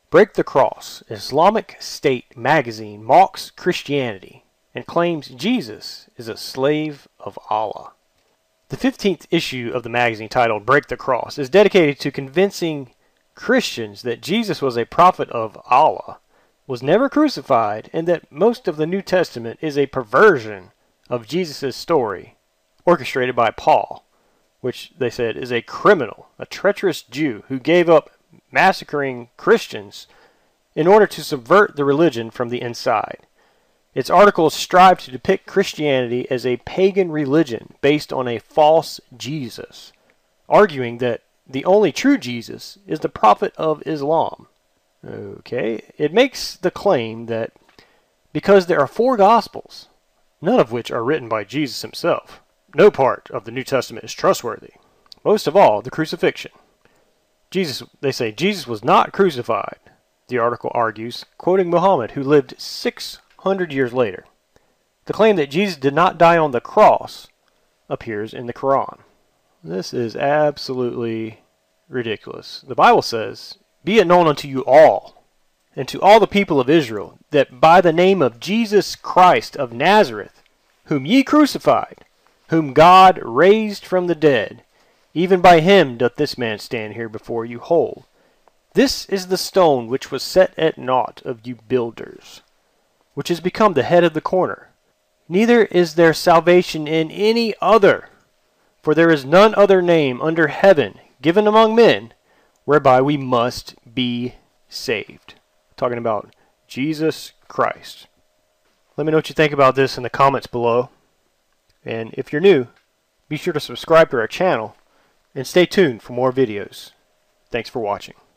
Break the Cross, Islamic State magazine mocks Christianity and claims Jesus is a slave of Allah. The 15th issue of the magazine, titled Break the Cross, is dedicated to convincing Christians that Jesus was a prophet of Allah, was never crucified, and that most of the New Testament is a perversion of Jesus' story, orchestrated by Paul, which they said is a criminal, a treacherous Jew who gave up massacring Christians in order to subvert the religion from the inside. Its articles strive to depict Christianity as a pagan religion based on a false Jesus, arguing that the only true Jesus is the prophet of Islam. Okay, it makes the claim that because there are 4 Gospels, none of which are written by Jesus himself, no part of the New Testament is trustworthy. Most of all, the crucifixion. They say Jesus was not crucified, the article argues, quoting Muhammad, who lived 600 years later. The claim that Jesus did not die on the cross appears in the Quran. This is absolutely ridiculous. The Bible says, "Be it known unto you all, and to all the people of Israel, that by the name of Jesus Christ of Nazareth, whom ye crucified, whom God raised from the dead, even by him doth this man stand here before you whole. This is the stone which was set at naught of you builders, which is become the head of the corner. Neither is there salvation in any other, for there is none other name under heaven given among men, whereby we must be saved." Talking about Jesus Christ. Let me know what you think about this in the comments below. And if you're new, be sure to subscribe to our channel and stay tuned for more videos. Thanks for watching.